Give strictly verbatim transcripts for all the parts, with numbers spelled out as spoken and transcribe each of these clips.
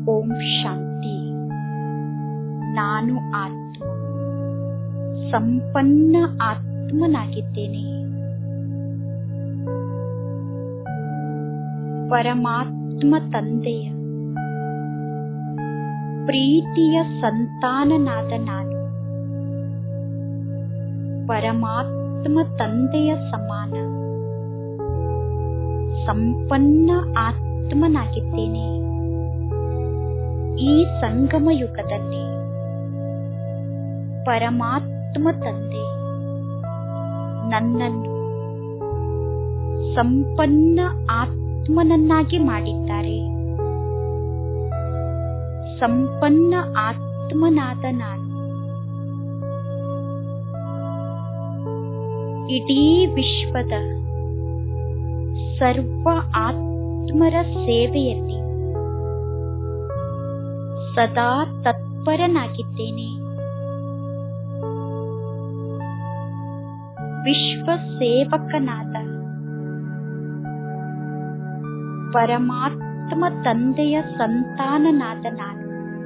ಓಂ ಶಾಂತಿ. ನಾನು ಆತ್ಮ, ಸಂಪನ್ನ ಆತ್ಮನಾಗಿದ್ದೇನೆ. ಪರಮಾತ್ಮ ತಂದೆಯ ಪ್ರೀತಿಯ ಸಂತಾನನಾದ ನಾನು ಪರಮಾತ್ಮ ತಂದೆಯ ಸಮಾನ ಸಂಪನ್ನ ಆತ್ಮನಾಗಿದ್ದೇನೆ. ಈ ಸಂಗಮ ಯುಗದಲ್ಲಿ ಪರಮಾತ್ಮ ತಂದೆ ನನ್ನನ್ನು ಸಂಪನ್ನ ಆತ್ಮನನ್ನಾಗಿ ಮಾಡಿದ್ದಾರೆ. ಸಂಪನ್ನ ಆತ್ಮನಾದ ನಾನು ಇಡೀ ವಿಶ್ವದ ಸರ್ವ ಆತ್ಮರ ಸೇವೆಯಲ್ಲಿ ಸದಾ ತತ್ಪರನಾಗಿದ್ದೇನೆ. ವಿಶ್ವ ಸೇವಕನಾದ ಪರಮಾತ್ಮ ತಂದೆಯ ಸಂತಾನನಾದ ನಾನು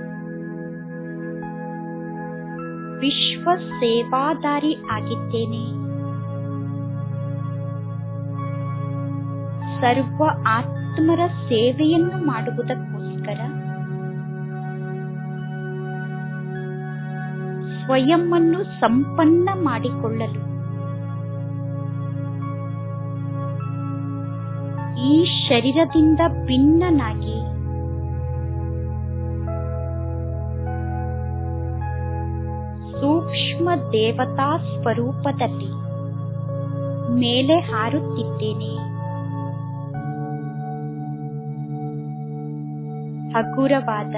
ವಿಶ್ವ ಸೇವಾದಾರಿ ಆಗಿದ್ದೇನೆ. ಸರ್ವ ಆತ್ಮರ ಸೇವೆಯನ್ನು ಮಾಡುವುದಕ್ಕೋಸ್ಕರ ಸ್ವಯಂವನ್ನು ಸಂಪನ್ನ ಮಾಡಿಕೊಳ್ಳಲು ಈ ಶರೀರದಿಂದ ಭಿನ್ನನಾಗಿ ಸೂಕ್ಷ್ಮ ದೇವತಾ ಸ್ವರೂಪದಲ್ಲಿ ಮೇಲೆ ಹಾರುತ್ತಿದ್ದೇನೆ. ಹಗುರವಾದ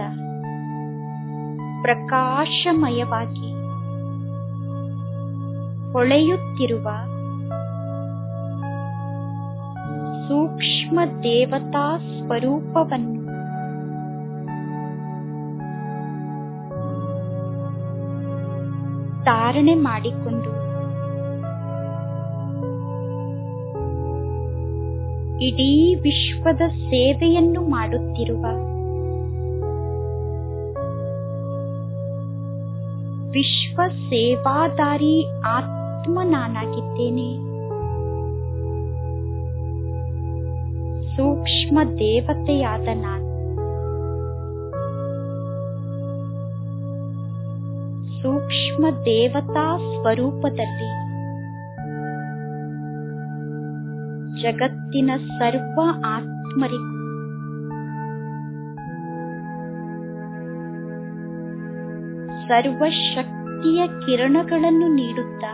ಪ್ರಕಾಶಮಯವಾಗಿ ಹೊಳೆಯುತ್ತಿರುವ ಸೂಕ್ಷ್ಮ ದೇವತಾ ಸ್ವರೂಪವನ್ನು ಧಾರಣೆ ಮಾಡಿಕೊಂಡು ಇಡೀ ವಿಶ್ವದ ಸೇವೆಯನ್ನು ಮಾಡುತ್ತಿರುವ ವಿಶ್ವ ಸೇವಾದಾರಿ ಆತ್ಮ ನಾನಾಗಿದ್ದೇನೆ. ಸೂಕ್ಷ್ಮ ದೇವತೆಯಾದ ನಾನು ಸೂಕ್ಷ್ಮ ದೇವತಾ ಸ್ವರೂಪದಲ್ಲಿ ಜಗತ್ತಿನ ಸರ್ವ ಆತ್ಮರಿಗೂ ಸರ್ವ ಶಕ್ತಿಯ ಕಿರಣಗಳನ್ನು ನೀಡುತ್ತಾ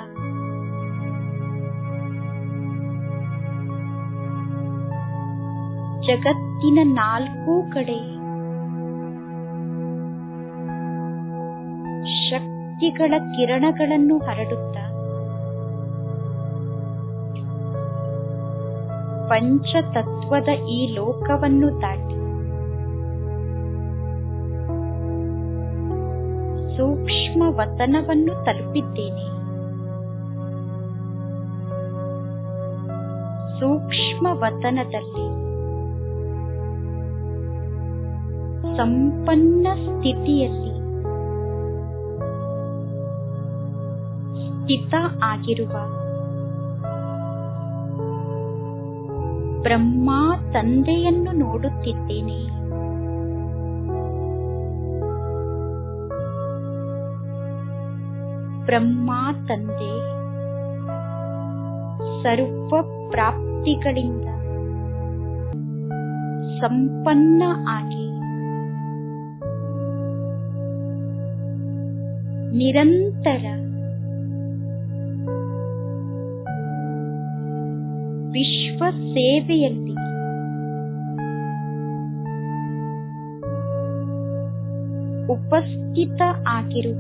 ಜಗತ್ತಿನ ನಾಲ್ಕೂ ಕಡೆ ಶಕ್ತಿಗಳ ಕಿರಣಗಳನ್ನು ಹರಡುತ್ತಾ ಪಂಚತತ್ವದ ಈ ಲೋಕವನ್ನು ದಾಟಿ ಸೂಕ್ಷ್ಮ ವತನವನ್ನು ತಲುಪಿದ್ದೇನೆ. ಸೂಕ್ಷ್ಮ ವತನದಲ್ಲಿ ಸಂಪನ್ನ ಸ್ಥಿತಿಯಲ್ಲಿ ಸ್ಥಿತ ಆಗಿರುವ ಬ್ರಹ್ಮ ತಂದೆಯನ್ನು ನೋಡುತ್ತಿದ್ದೇನೆ. ಬ್ರಹ್ಮ ತಂದೆ ಸರ್ವ ಪ್ರಾಪ್ತಿಗಳಿಂದ ಸಂಪನ್ನ ಆಗಿ ನಿರಂತರ ವಿಶ್ವ ಸೇವೆಯಲ್ಲಿ ಉಪಸ್ಥಿತ ಆಗಿರುವ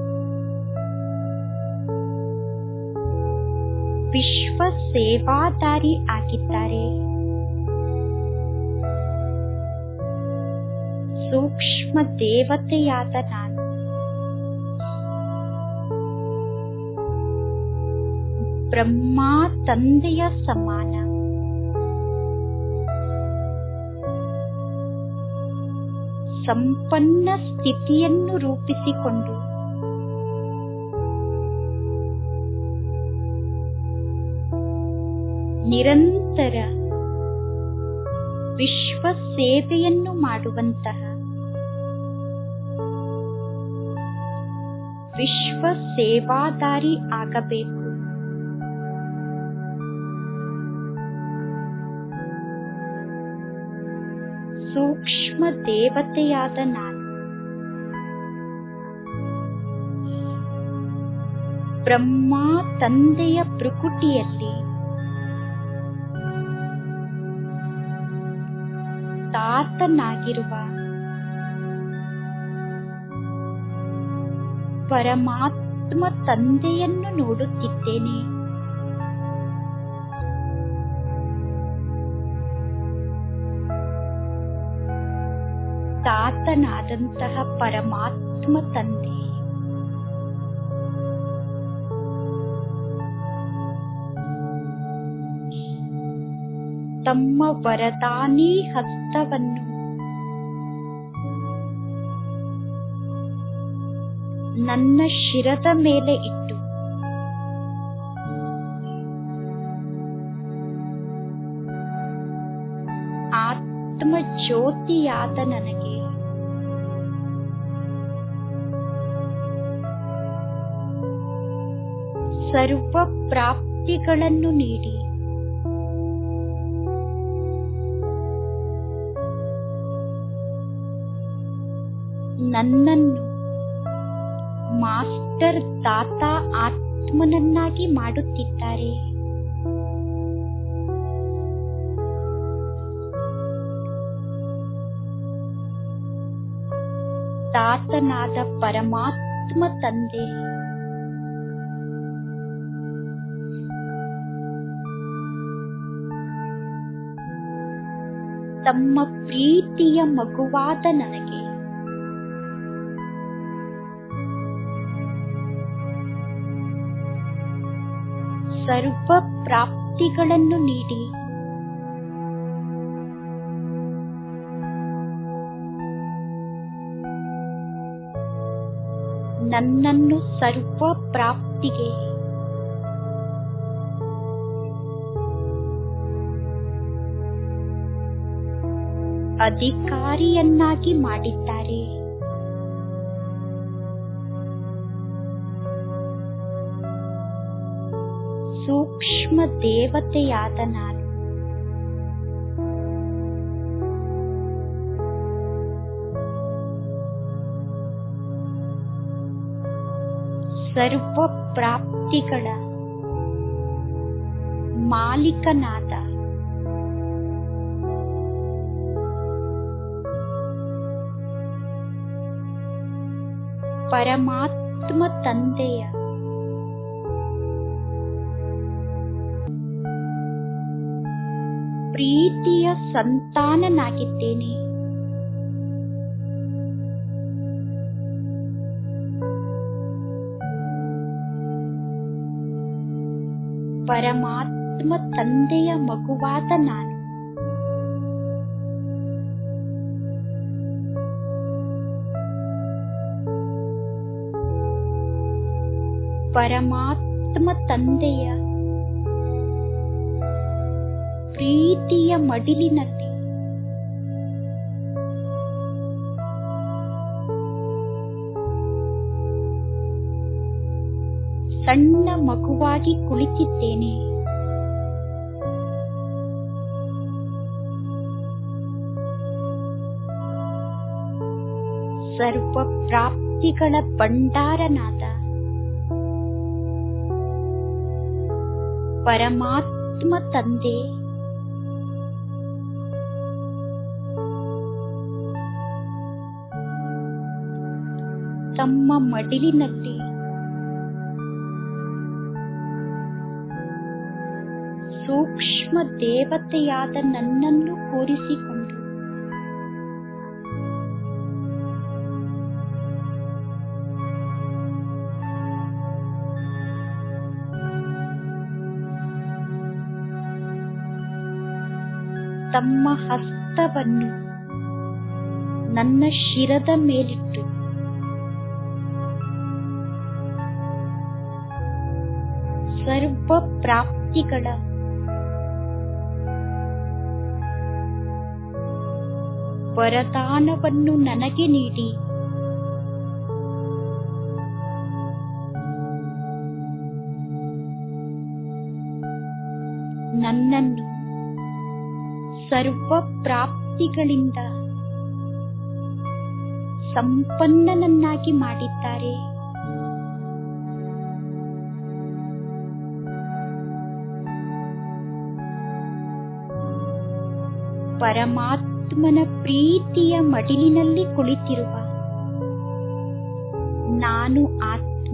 ವಿಶ್ವ ಸೇವಾದಾರಿ ಆಗಿದ್ದಾರೆ. ಸೂಕ್ಷ್ಮ ದೇವತೆಯಾದ ನಾನು ಬ್ರಹ್ಮ ತಂದೆಯ ಸಮಾನ ಸಂಪನ್ನ ಸ್ಥಿತಿಯನ್ನು ರೂಪಿಸಿಕೊಂಡು ನಿರಂತರ ವಿಶ್ವ ಸೇವೆಯನ್ನು ಮಾಡುವಂತಹ ವಿಶ್ವ ಸೇವಾದಾರಿ ಆಗಬೇಕು. ಸೂಕ್ಷ್ಮ ದೇವತೆಯಾದ ನಾನು ಬ್ರಹ್ಮ ತಂದೆಯ ಭೃಕುಟಿಯಲ್ಲಿ ತಾತನಾಗಿರುವ ಪರಮಾತ್ಮ ತಂದೆಯನ್ನು ನೋಡುತ್ತಿದ್ದೇನೆ. ತಾತನಾದಂತಹ ಪರಮಾತ್ಮ ತಂದೆ ತಮ್ಮ ವರದಾನಿ ಹಸ್ತವನ್ನು ನನ್ನ ಶಿರದ ಮೇಲೆ ಇಟ್ಟು ಆತ್ಮ ಜ್ಯೋತಿಯಾದ ನನಗೆ ಸರ್ವ ಪ್ರಾಪ್ತಿಗಳನ್ನು ನೀಡಿ ನನ್ನನ್ನು ಮಾಸ್ಟರ್ ತಾತ ಆತ್ಮನನ್ನಾಗಿ ಮಾಡುತ್ತಿದ್ದಾರೆ. ತಾತನಾದ ಪರಮಾತ್ಮ ತಂದೆ ತಮ್ಮ ಪ್ರೀತಿಯ ಮಗುವಾದ ನನಗೆ ಸರ್ವ ಪ್ರಾಪ್ತಿಗಳನ್ನು ನೀಡಿ ನನ್ನನ್ನು ಸರ್ವ ಪ್ರಾಪ್ತಿಗೆ ಅಧಿಕಾರಿಯನ್ನಾಗಿ ಮಾಡಿದ್ದಾರೆ. ಸೂಕ್ಷ್ಮ ದೇವತೆಯಾದ ನಾನು ಸರ್ವ ಪ್ರಾಪ್ತಿಗಳ ಮಾಲೀಕನಾದ ಪರಮಾತ್ಮ ತಂದೆಯ ಪ್ರೀತಿಯ ಸಂತಾನನಾಗಿದ್ದೇನೆ. ಪರಮಾತ್ಮ ತಂದೆಯ ಮಗುವಾದ ನಾನು ಪರಮಾತ್ಮ ತಂದೆಯ ಪ್ರೀತಿಯ ಮಡಿಲಿನಲ್ಲಿ ಸಣ್ಣ ಮಗುವಾಗಿ ಕುಳಿತಿದ್ದೇನೆ. ಸರ್ವ ಪ್ರಾಪ್ತಿಗಳ ಭಂಡಾರನಾದ ಪರಮಾತ್ಮ ತಂದೆ ತಮ್ಮ ಮಡಿಲಿನಲ್ಲಿ ಸೂಕ್ಷ್ಮ ದೇವತೆಯಾದ ನನ್ನನ್ನು ಕೂರಿಸಿಕೊಂಡು ತಮ್ಮ ಹಸ್ತವನ್ನು ನನ್ನ ಶಿರದ ಮೇಲಿಟ್ಟು ಸರ್ವ ಪ್ರಾಪ್ತಿಗಳ ವರದಾನವನ್ನು ನನಗೆ ನೀಡಿ ನನ್ನನ್ನು ಸರ್ವ ಪ್ರಾಪ್ತಿಗಳಿಂದ ಸಂಪನ್ನನನ್ನಾಗಿ ಮಾಡಿದ್ದಾರೆ. ಪರಮಾತ್ಮನ ಪ್ರೀತಿಯ ಮಡಿಲಿನಲ್ಲಿ ಕುಳಿತಿರುವ ನಾನು ಆತ್ಮ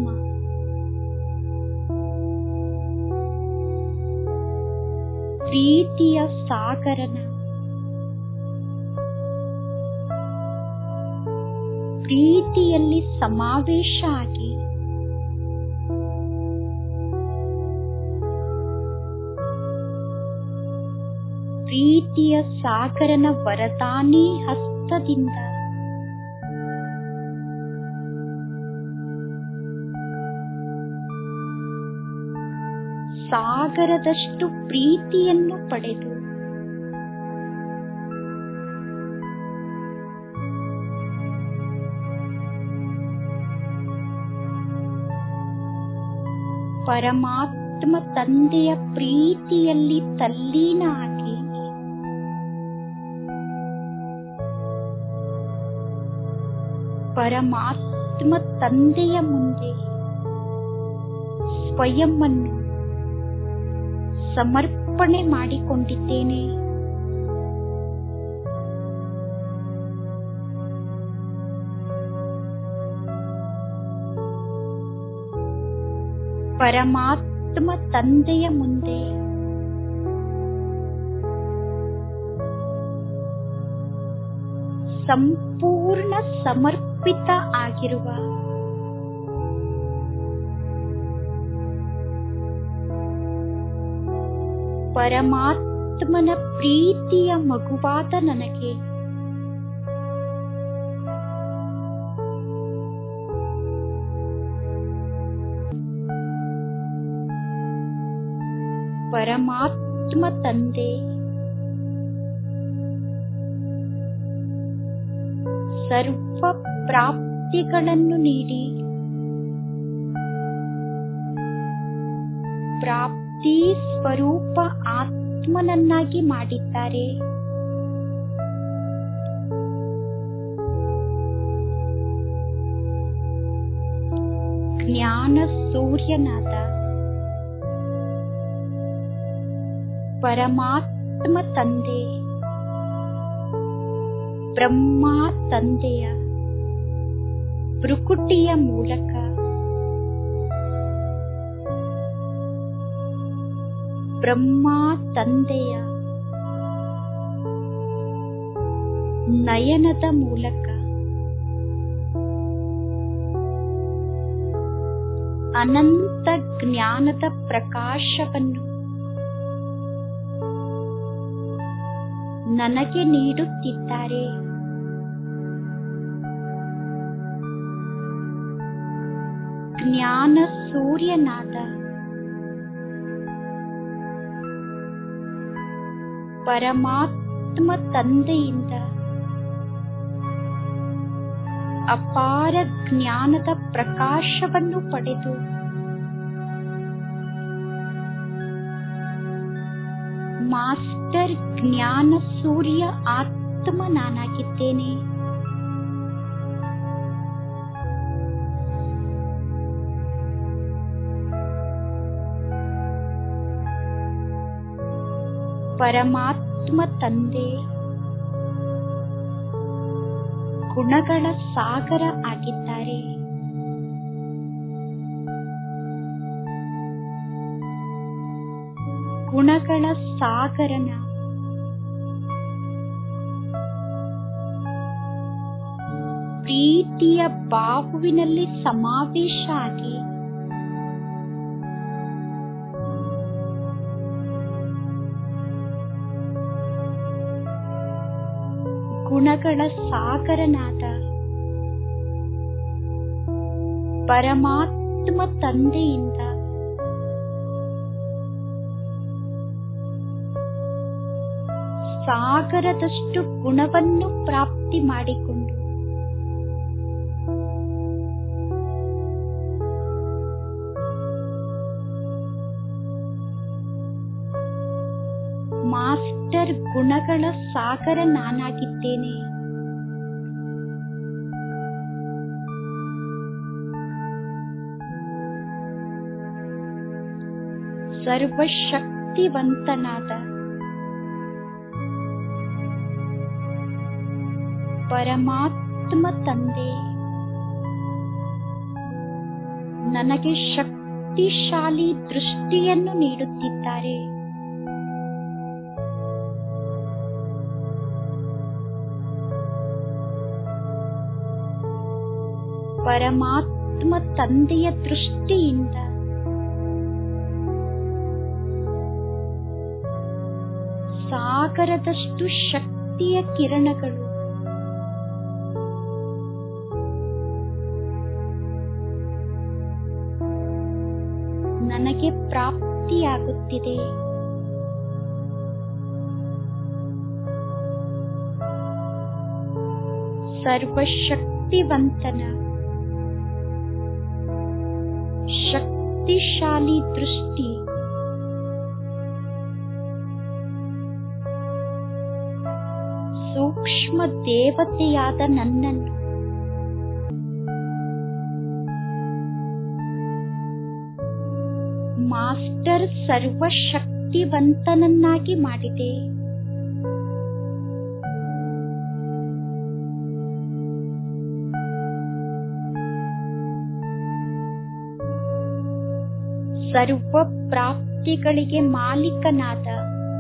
ಪ್ರೀತಿಯ ಸಾಗರನ ಪ್ರೀತಿಯಲ್ಲಿ ಸಮಾವೇಶ ಆಗಿ ಪ್ರೀತಿಯ ಸಾಗರನ ವರದಾನಿ ಹಸ್ತದಿಂದ ಸಾಗರದಷ್ಟು ಪ್ರೀತಿಯನ್ನು ಪಡೆದು ಪರಮಾತ್ಮ ತಂದೆಯ ಪ್ರೀತಿಯಲ್ಲಿ ತಲ್ಲೀನ ಆಗಿ ಪರಮಾತ್ಮ ತಂದೆಯ ಮುಂದೆ ಸ್ವಯಂವನ್ನು ಸಮರ್ಪಣೆ ಮಾಡಿಕೊಂಡಿದ್ದೇನೆ. ಪರಮಾತ್ಮ ತಂದೆಯ ಮುಂದೆ ಸಂಪೂರ್ಣ ಸಮರ್ಪಿತ ಆಗಿರುವ ಪರಮಾತ್ಮನ ಪ್ರೀತಿಯ ಮಗುವಾದ ನನಗೆ ಪರಮಾತ್ಮ ತಂದೆ ಸರ್ವ ಪ್ರಾಪ್ತಿಗಳನ್ನು ನೀಡಿ ಪ್ರಾಪ್ತಿ ಸ್ವರೂಪ ಆತ್ಮನನ್ನಾಗಿ ಮಾಡಿದ್ದಾರೆ. ಜ್ಞಾನ ಸೂರ್ಯನಾದ ಪರಮಾತ್ಮ ತಂದೆ ಬ್ರಹ್ಮ ತಂದೆಯ ಭ್ರುಕುಟಿಯ ಮೂಲಕ ಬ್ರಹ್ಮ ತಂದೆಯ ನಯನದ ಮೂಲಕ ಅನಂತ ಜ್ಞಾನದ ಪ್ರಕಾಶವನ್ನು ನನಗೆ ನೀಡುತ್ತಿದ್ದಾರೆ. ಜ್ಞಾನ ಸೂರ್ಯನಾದ ಪರಮಾತ್ಮ ತಂದೆಯಿಂದ ಅಪಾರ ಜ್ಞಾನದ ಪ್ರಕಾಶವನ್ನು ಪಡೆದು ಮಾಸ್ಟರ್ ಜ್ಞಾನ ಸೂರ್ಯ ಆತ್ಮ ನಾನಾಗಿದ್ದೇನೆ. ಪರಮಾತ್ಮ ತಂದೆ ಗುಣಗಳ ಸಾಗರ ಆಗಿದ್ದಾರೆ. ಗುಣಗಳ ಸಾಗರನ ಪ್ರೀತಿಯ ಬಾಹುವಿನಲ್ಲಿ ಸಮಾವೇಶ ಆಗಿ ಗುಣಗಳ ಸಾಗರನಾದ ಪರಮಾತ್ಮ ತಂದೆಯಿಂದ ಸಾಗರದಷ್ಟು ಗುಣವನ್ನು ಪ್ರಾಪ್ತಿ ಮಾಡಿಕೊಂಡು ಮಾಸ್ಟರ್ ಗುಣಗಳ ಸಾಗರ ನಾನಾಗಿದ್ದೇನೆ, ಸರ್ವಶಕ್ತಿವಂತನಾದ ಪರಮಾತ್ಮ ತಂದೆ ನನಗೆ ಶಕ್ತಿಶಾಲಿ ದೃಷ್ಟಿಯನ್ನು ನೀಡುತ್ತಿದ್ದಾರೆ. ಪರಮಾತ್ಮ ತಂದೆಯ ದೃಷ್ಟಿಯಿಂದ ಸಾಗರದಷ್ಟು ಶಕ್ತಿಯ ಕಿರಣಗಳು ನನಗೆ ಪ್ರಾಪ್ತಿಯಾಗುತ್ತಿದೆ. ಸರ್ವಶಕ್ತಿವಂತನ ಶಕ್ತಿಶಾಲಿ ದೃಷ್ಟಿ ಸೂಕ್ಷ್ಮ ದೇವತೆಯಾದ ನನ್ನನ್ನು ಮಾಸ್ಟರ್ ಸರ್ವಶಕ್ತಿವಂತನನ್ನಾಗಿ ಮಾಡಿದೆ. ಸರ್ವ ಪ್ರಾಪ್ತಿಗಳಿಗೆ ಮಾಲೀಕನಾದ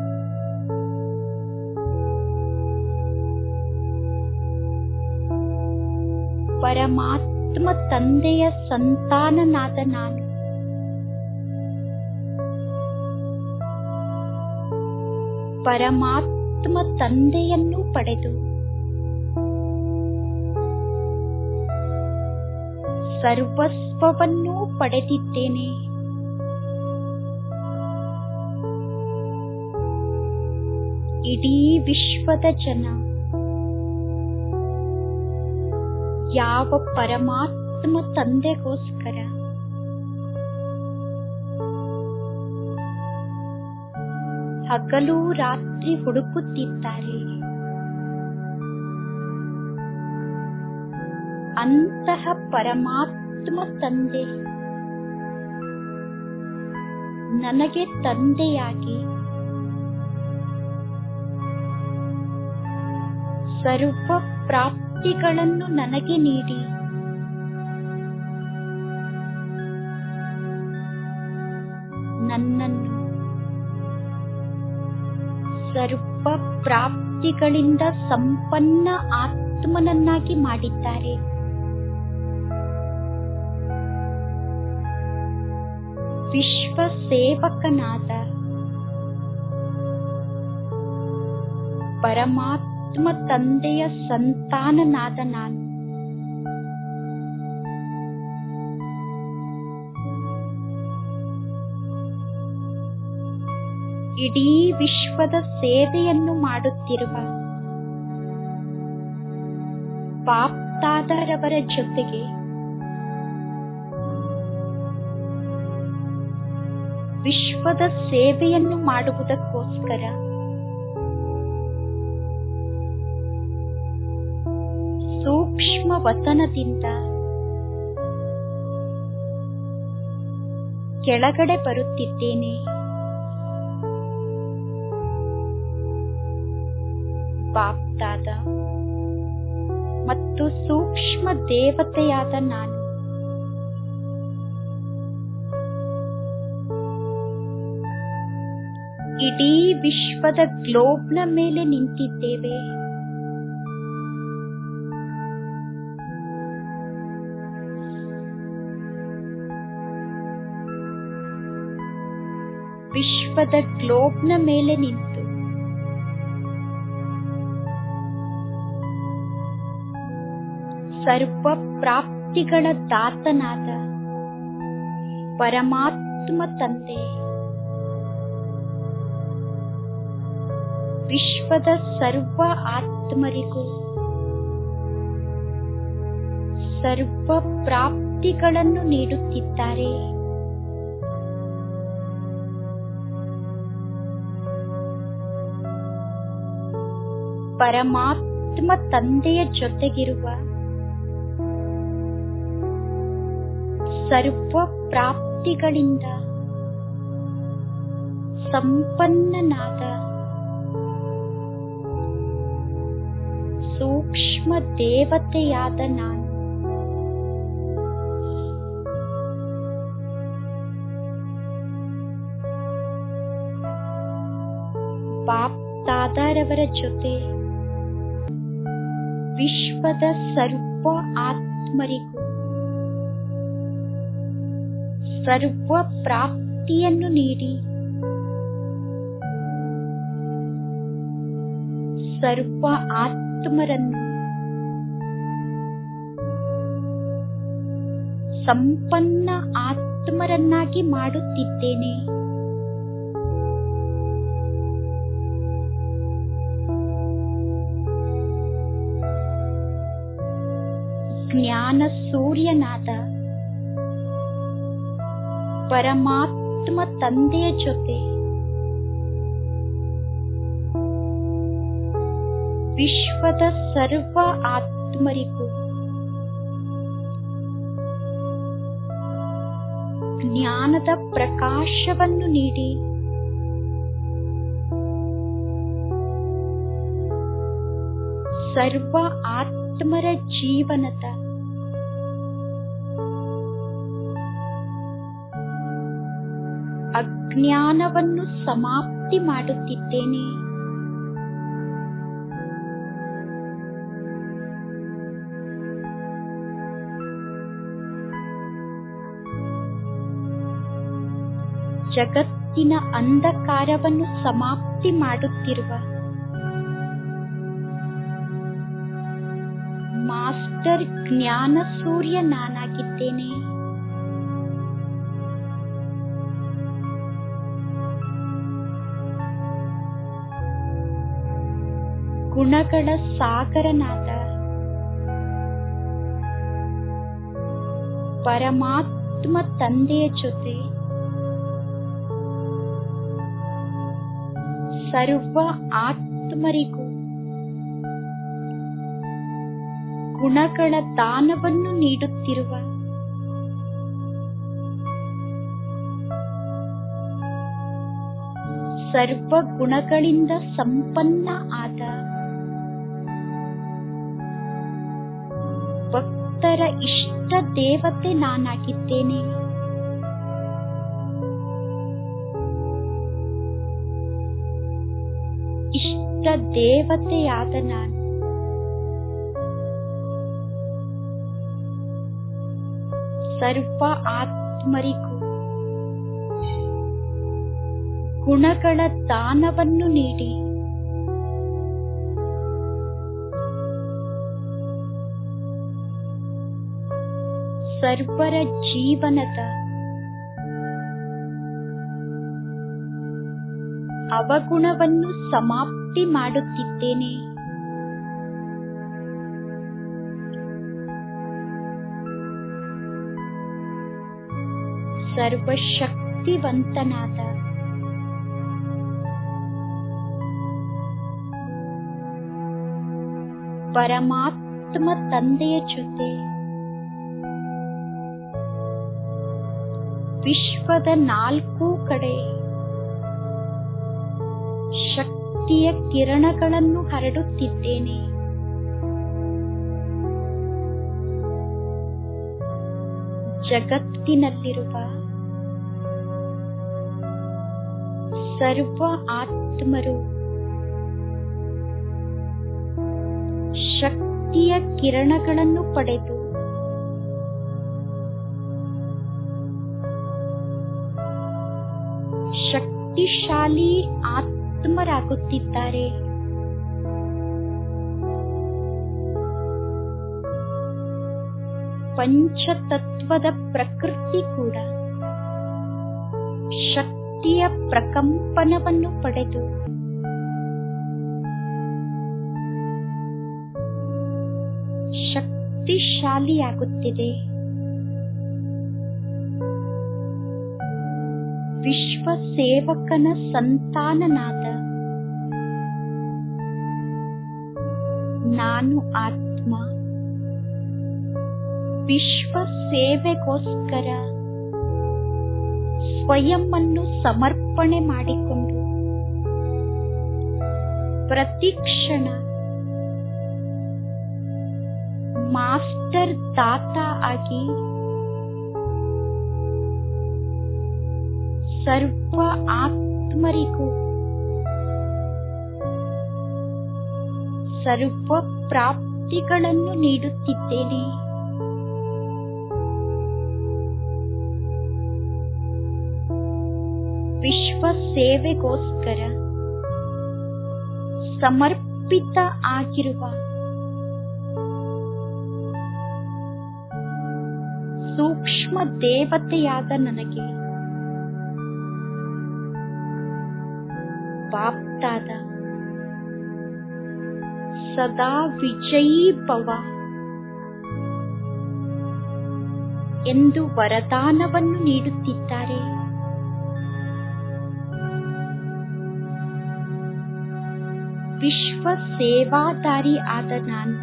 ಪರಮಾತ್ಮ ತಂದೆಯ ಸಂತಾನನಾದ ನಾನು ಪರಮಾತ್ಮ ತಂದೆಯನ್ನು ಪಡೆದು ಸರ್ವಸ್ವವನ್ನೂ ಪಡೆದಿದ್ದೇನೆ. ಇಡೀ ವಿಶ್ವದ ಜನ ಯಾವ ಪರಮಾತ್ಮ ತಂದೆಗೋಸ್ಕರ ಹಗಲು ರಾತ್ರಿ ಹುಡುಕುತ್ತಿದ್ದಾರೆ, ಅಂತಹ ಪರಮಾತ್ಮ ತಂದೆ ನನಗೆ ತಂದೆಯಾಗಿ ಸರ್ವ ಪ್ರಾಪ್ತಿಗಳನ್ನು ನನಗೆ ನೀಡಿ ನನ್ನನ್ನು ಸರ್ವ ಪ್ರಾಪ್ತಿಗಳಿಂದ ಸಂಪನ್ನ ಆತ್ಮನನ್ನಾಗಿ ಮಾಡಿದ್ದಾರೆ. ವಿಶ್ವ ಸೇವಕನಾದ ಪರಮಾತ್ಮ ತಂದೆಯ ಸಂತಾನನಾದ ನಾನು ಇಡೀ ವಿಶ್ವದ ಸೇವೆಯನ್ನು ಮಾಡುತ್ತಿರುವ ಬಾಪ್ದಾದರವರ ಜೊತೆಗೆ ವಿಶ್ವದ ಸೇವೆಯನ್ನು ಮಾಡುವುದಕ್ಕೋಸ್ಕರ ಸೂಕ್ಷ್ಮ ವತನದಿಂದ ಕೆಳಗಡೆ ಬರುತ್ತಿದ್ದೇನೆ. ಬಾಪ್ದಾದ ಮತ್ತು ಸೂಕ್ಷ್ಮ ದೇವತೆಯಾದ ನಾನು ಇಡೀ ವಿಶ್ವದ ಗ್ಲೋಬ್ನ ಮೇಲೆ ನಿಂತಿದ್ದೇವೆ. ವಿಶ್ವದ ಗ್ಲೋಬ್ನ ಮೇಲೆ ನಿಂತು ಸರ್ವ ಪ್ರಾಪ್ತಿಗಳ ದಾತನಾದ ಪರಮಾತ್ಮ ತಂದೆ ವಿಶ್ವದ ಸರ್ವ ಆತ್ಮರಿಗೂ ಸರ್ವ ಪ್ರಾಪ್ತಿಗಳನ್ನು ನೀಡುತ್ತಿದ್ದಾರೆ. ಪರಮಾತ್ಮ ತಂದೆಯ ಜೊತೆಗಿರುವ ಸರ್ವ ಪ್ರಾಪ್ತಿಗಳಿಂದ ಸಂಪನ್ನನಾದ ಸೂಕ್ಷ್ಮ ದೇವತೆಯಾದ ನಾನು ಬಾಪ್ ದಾದಾರವರ ಜೊತೆ ವಿಶ್ವದ ಸರ್ವ ಆತ್ಮರಿಗೂ ಸರ್ವ ಪ್ರಾಪ್ತಿಯನ್ನು ನೀಡಿ ಸರ್ವ ಆತ್ಮರನ್ನು ಸಂಪನ್ನ ಆತ್ಮರನ್ನಾಗಿ ಮಾಡುತ್ತಿದ್ದೇನೆ. ಜ್ಞಾನ ಸೂರ್ಯನಾದ ಪರಮಾತ್ಮ ತಂದೆಯ ಜೊತೆ ವಿಶ್ವದ ಸರ್ವ ಆತ್ಮರಿಗೂ ಜ್ಞಾನದ ಪ್ರಕಾಶವನ್ನು ನೀಡಿ ಸರ್ವ ಆತ್ಮರ ಜೀವನದ ಅಜ್ಞಾನವನ್ನು ಸಮಾಪ್ತಿ ಮಾಡುತ್ತಿದ್ದೇನೆ. ಜಗತ್ತಿನ ಅಂಧಕಾರವನ್ನು ಸಮಾಪ್ತಿ ಮಾಡುತ್ತಿರುವ ಮಾಸ್ಟರ್ ಜ್ಞಾನ ಸೂರ್ಯ ನಾನಾಗಿದ್ದೇನೆ. ಗುಣಗಳ ಸಾಗರನಾದ ಪರಮಾತ್ಮ ತಂದೆಯ ಜೊತೆ ಸರ್ವ ಆತ್ಮರಿಗೂ ಗುಣಗಳ ದಾನವನ್ನು ನೀಡುತ್ತಿರುವ ಸರ್ವ ಗುಣಗಳಿಂದ ಸಂಪನ್ನ ಆದ ಭಕ್ತರ ಇಷ್ಟ ದೇವತೆ ನಾನಾಗಿದ್ದೇನೆ. ಇಷ್ಟ ದೇವತೆಯಾದ ನಾನು ಸರ್ವ ಆತ್ಮರಿಗೂ ಗುಣಗಳ ದಾನವನ್ನು ನೀಡಿ ಸರ್ವರ ಜೀವನದ ಅವಗುಣವನ್ನು ಸಮಾಪ್ತಿ ಮಾಡುತ್ತಿದ್ದೇನೆ. ಸರ್ವಶಕ್ತಿವಂತನಾದ ಪರಮಾತ್ಮ ತಂದೆಯ ಜೊತೆ ವಿಶ್ವದ ನಾಲ್ಕು ಕಡೆ ಶಕ್ತಿಯ ಕಿರಣಗಳನ್ನು ಹರಡುತ್ತಿದ್ದೇನೆ. ಜಗತ್ತಿನಲ್ಲಿರುವ ಸರ್ವ ಆತ್ಮರು ಶಕ್ತಿಯ ಕಿರಣಗಳನ್ನು ಪಡೆದು ಶಕ್ತಿಶಾಲಿ ಆತ್ಮರಾಗುತ್ತಿದ್ದಾರೆ. ಪಂಚತತ್ವದ ಪ್ರಕೃತಿ ಕೂಡ ಶಕ್ತಿಯ ಪ್ರಕಂಪನವನ್ನು ಪಡೆದು ಶಕ್ತಿಶಾಲಿಯಾಗುತ್ತಿದೆ. ವಿಶ್ವ ಸೇವಕನ ಸಂತಾನನಾದ ನಾನು ಆತ್ಮ ವಿಶ್ವ ಸೇವೆಗೋಸ್ಕರ ಸ್ವಯಂವನ್ನು ಸಮರ್ಪಣೆ ಮಾಡಿಕೊಂಡು ಪ್ರತಿಕ್ಷಣ ಮಾಸ್ಟರ್ ದಾತ ಆಗಿ ಸರ್ವ ಆತ್ಮರಿಗೂ ಸರ್ವ ಪ್ರಾಪ್ತಿಗಳನ್ನು ನೀಡುತ್ತಿದ್ದೇನೆ. ವಿಶ್ವ ಸೇವೆಗೋಸ್ಕರ ಸಮರ್ಪಿತ ಆಗಿರುವ ಸೂಕ್ಷ್ಮ ದೇವತೆಯಾದ ನನಗೆ ಬಾಪ್ದಾದ ಸದಾ ವಿಜಯೀ ಭವ ಎಂದು ವರದಾನವನ್ನು ನೀಡುತ್ತಿದ್ದಾರೆ. ವಿಶ್ವ ಸೇವಾದಾರಿ ಆದ ನಾನು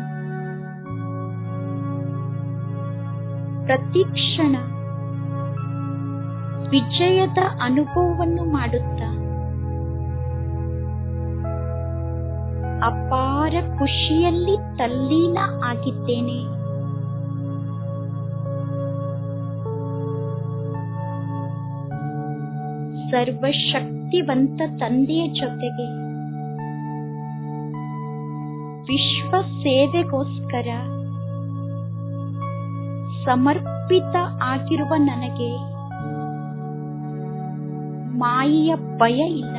ಪ್ರತಿಕ್ಷಣ ವಿಜಯದ ಅನುಭವವನ್ನು ಮಾಡುತ್ತಾ ಅಪಾರ ಖುಷಿಯಲ್ಲಿ ತಲ್ಲೀನ ಆಗಿದ್ದೇನೆ. ಸರ್ವಶಕ್ತಿವಂತ ತಂದೆಯ ಜೊತೆಗೆ ವಿಶ್ವ ಸೇವೆಗೋಸ್ಕರ ಸಮರ್ಪಿತ ಆಗಿರುವ ನನಗೆ ಮಾಯೆಯ ಭಯ ಇಲ್ಲ.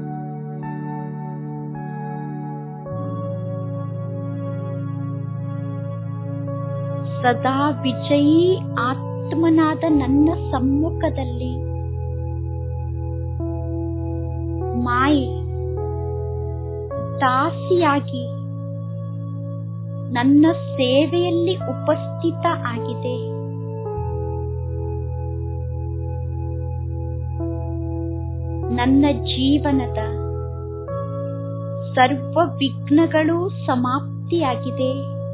ಸದಾ ವಿಜಯೀ ಆತ್ಮನಾದ ನನ್ನ ಸಮ್ಮುಖದಲ್ಲಿ ಮಾಯೆ ದಾಸಿಯಾಗಿ ನನ್ನ ಸೇವೆಯಲ್ಲಿ ಉಪಸ್ಥಿತ ಆಗಿದೆ. ನನ್ನ ಜೀವನದ ಸರ್ವ ವಿಘ್ನಗಳು ಸಮಾಪ್ತಿಯಾಗಿದೆ.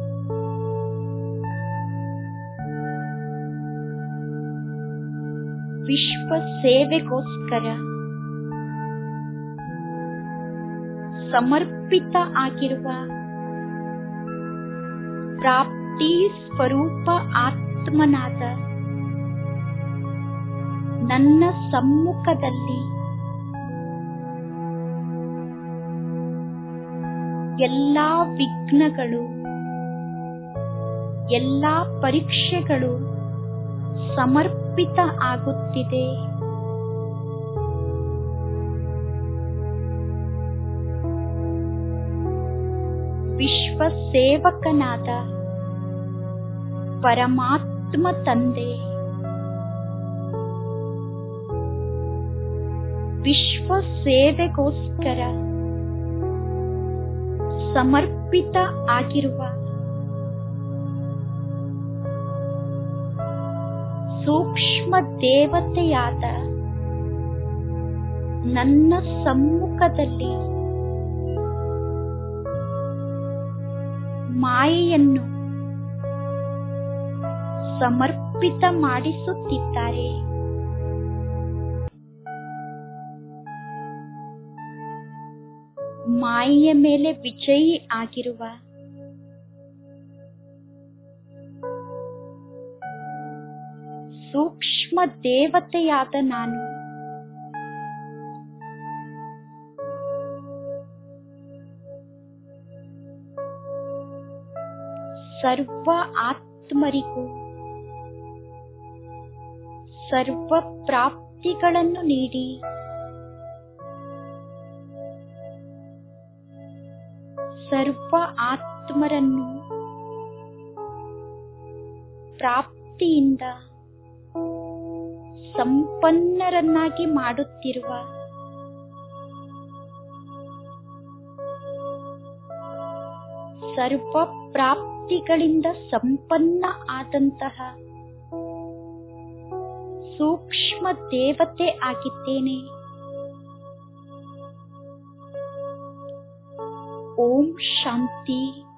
ವಿಶ್ವ ಸೇವೆಗೋಸ್ಕರ ಸಮರ್ಪಿತ ಆಗಿರುವ ಪ್ರಾಪ್ತಿ ಸ್ವರೂಪ ಆತ್ಮನಾದ ನನ್ನ ಸಮ್ಮುಖದಲ್ಲಿ ಎಲ್ಲಾ ವಿಘ್ನಗಳು, ಎಲ್ಲಾ ಪರೀಕ್ಷೆಗಳು ಸಮರ್ಪಿತ ಆಗುತ್ತಿದೆ. ವಿಶ್ವ ಸೇವಕನಾದ ಪರಮಾತ್ಮ ತಂದೆ ವಿಶ್ವ ಸೇವೆಗೋಸ್ಕರ ಸಮರ್ಪಿತ ಆಗಿರುವ ಸೂಕ್ಷ್ಮ ದೇವತೆಯಾದ ನನ್ನ ಸಮ್ಮುಖದಲ್ಲಿ ಮಾಯೆಯನ್ನು ಸಮರ್ಪಿತ ಮಾಡಿಸುತ್ತಿದ್ದಾರೆ. ಮಾಯೆಯ ಮೇಲೆ ವಿಜಯಿ ಆಗಿರುವ ಸೂಕ್ಷ್ಮ ದೇವತೆಯಾದ ನಾನು ಸರ್ವ ಆತ್ಮರಿಗೂ ಸರ್ವ ಪ್ರಾಪ್ತಿಗಳನ್ನು ನೀಡಿ ಸರ್ವ ಆತ್ಮರನ್ನು ಪ್ರಾಪ್ತಿಯಿಂದ ಸಂಪನ್ನರನ್ನಾಗಿ ಮಾಡುತ್ತಿರುವ ಸರ್ವ ಪ್ರಾಪ್ತಿಗಳಿಂದ ಸಂಪನ್ನ ಆದಂತಹ ಸೂಕ್ಷ್ಮ ದೇವತೆ ಆಗಿದ್ದೇನೆ. ಓಂ ಶಾಂತಿ.